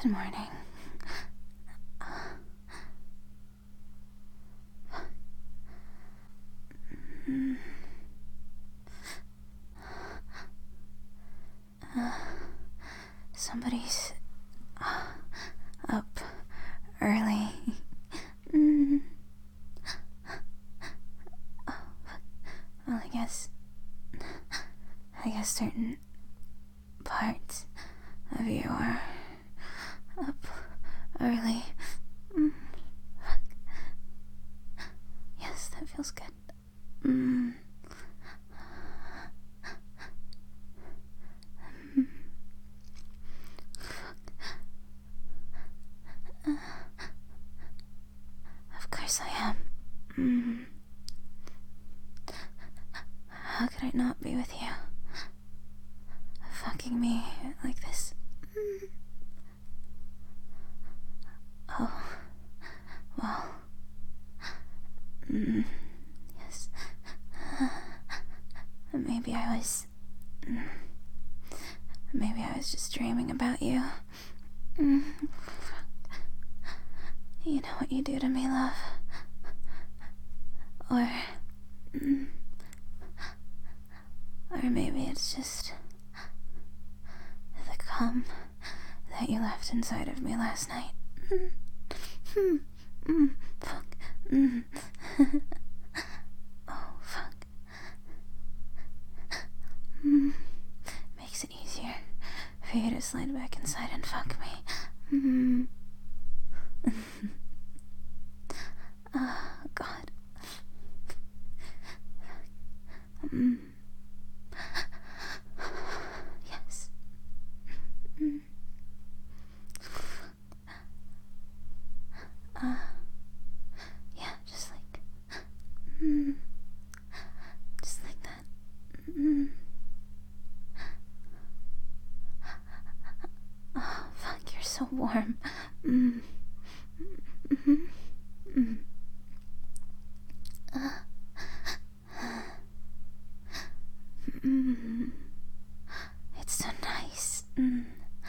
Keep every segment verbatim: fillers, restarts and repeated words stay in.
Good morning. Mm. Uh, somebody's uh, up early. Mm. Oh, well, I guess. I guess certain parts of you are up early. Mm. Yes, that feels good. Mm. Uh, of course I am. Mm. How could I not be with you? Fucking me like this. Mm. Oh, well. Mm. Yes. Maybe I was. Maybe I was just dreaming about you. Mm. You know what you do to me, love. Or. Mm, or maybe it's just the cum that you left inside of me last night. Mm. Mm. Mm. Fuck. Mm. Oh, fuck. Mm. Makes it easier for you to slide back inside and fuck me. Mm. Oh, God. Mm. Yes. Mm. Uh, yeah, just like, mm, just like that. Mm. Oh, fuck, you're so warm. Mm. Mm-hmm. Mm. Uh. Mm. It's so nice. Mm.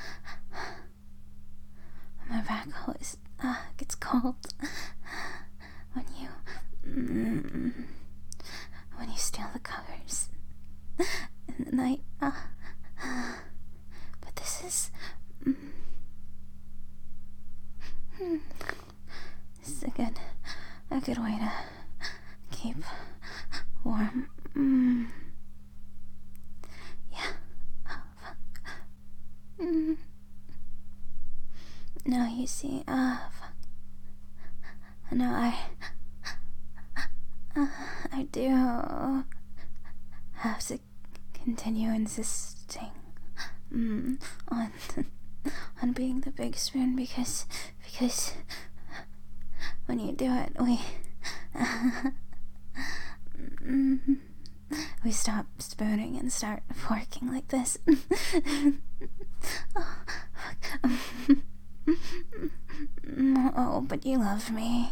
My back always uh, gets cold when you mm, when you steal the covers in the night. Uh, but this is mm, mm, this is a good a good way to keep warm. Mm. Yeah. Oh, fuck. Mm. No, you see, uh, fuck. No, I, uh, I do have to continue insisting mm, on on being the big spoon because because when you do it, we mm, we stop spooning and start forking like this. Oh, fuck. Oh, but you love me.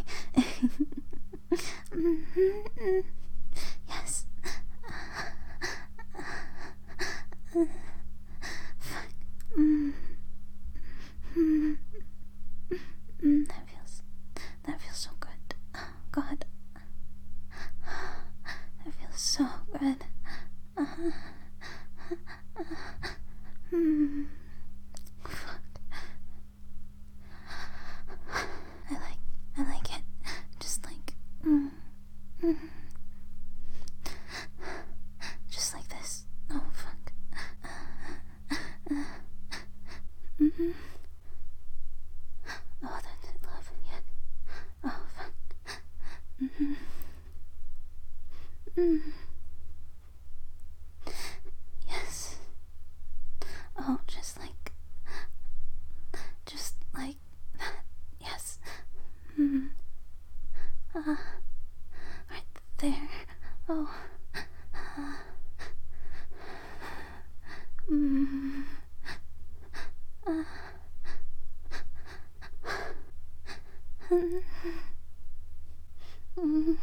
Yes. Fuck. Mm. Mm. Mm. That feels. That feels so good. Oh, God. That feels so good. Uh-huh. Mm. Fuck. I like. I like it. Just like. Mm. Mm. Just like this. Oh, fuck. Mm-hmm. Oh, that's it, love. Yeah. Oh, fuck. Mm-hmm. Mm. Yes. Oh, just like. Just like that. Yes. Mm. Uh, right there. Oh. Uh. Mm. Uh. Mm. Mm.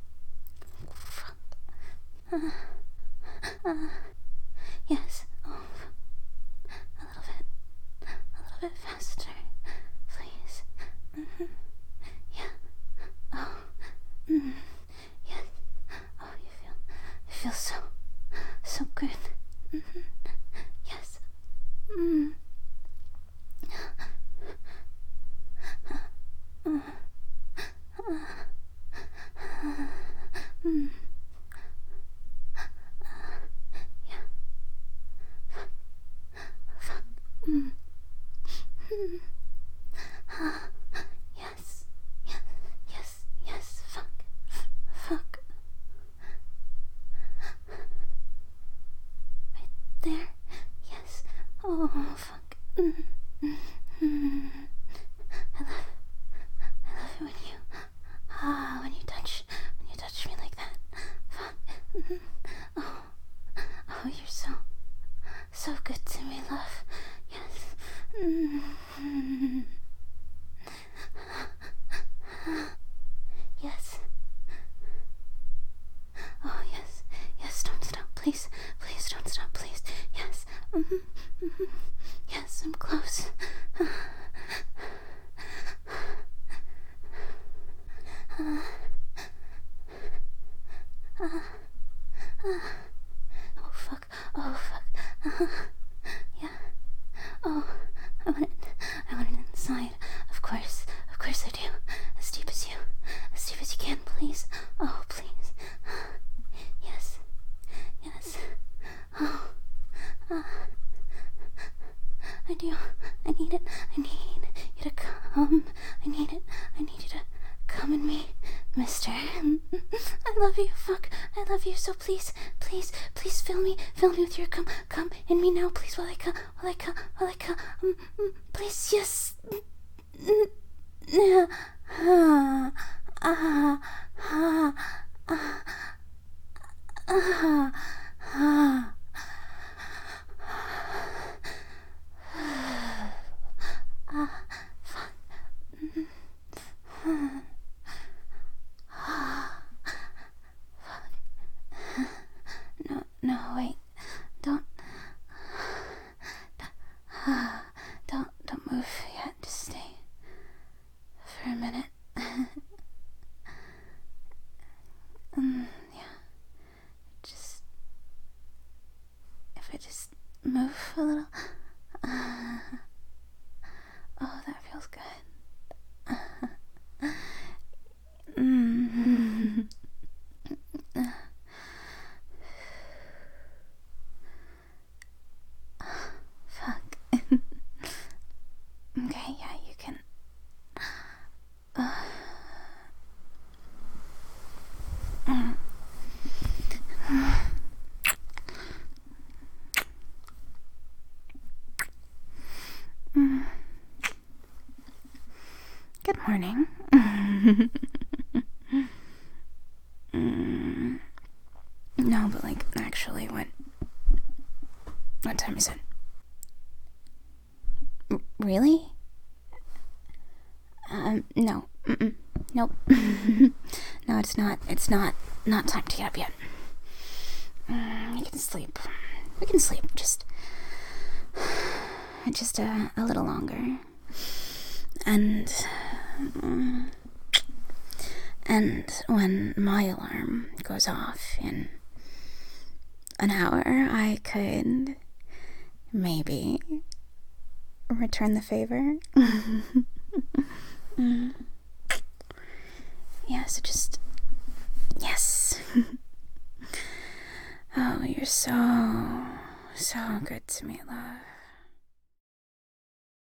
Uh. Uh. Yes. Oh. A little bit. A little bit faster. good. Mm-hmm. Yes. Mm. Uh, uh, uh, mm. Yeah. Fuck. Mm. Mm. Uh, yes. Yes. Yes. Yes. Fuck. Fuck. Right there. Yes. Oh, fuck. Mm. Mm. I love, I love it when you, ah, when you touch, when you touch me like that. Fuck. Mm. Oh, oh, you're so, so good to me, love. Yes. Mm. Yes. Oh, yes. Yes, don't stop, please. Please don't stop, please. Yes. Mm-hmm. Mm-hmm. Yes, I'm close. Uh, uh, uh, uh. Oh, fuck. Oh, fuck. Uh, yeah. Oh, I want it. I want it inside. Of course. Of course I do. As deep as you. As deep as you can, please. Oh, please. Yes. Yes. Oh. Uh, I do. I need it. I need you to come. I need it. I need you to come in me, mister. I love you. Fuck. I love you. So please, please, please fill me. Fill me with your come. Come in me now, please, while I come. While I come. While I come. Um, um, please, yes. Ah, ah, ah, ah, ah, ah. Ah, fuck. No, no, wait. Don't. Don't, don't move yet. Just stay for a minute. um, yeah. Just. If I just move a little. Uh, oh, that feels good. mm. Fuck. Okay, yeah, you can. Uh, mm. Mm. Good morning. mm. No, but like, actually, what? What time is it? R- really? Um, no. Mm-mm. Nope. No, it's not. It's not. Not time to get up yet. Mm, you can sleep. We can sleep. Just. Just a, a little longer. And. Um, and when my alarm goes off in an hour, I could maybe return the favor. mm. Yeah, so just, yes. Oh, you're so, so good to me, love.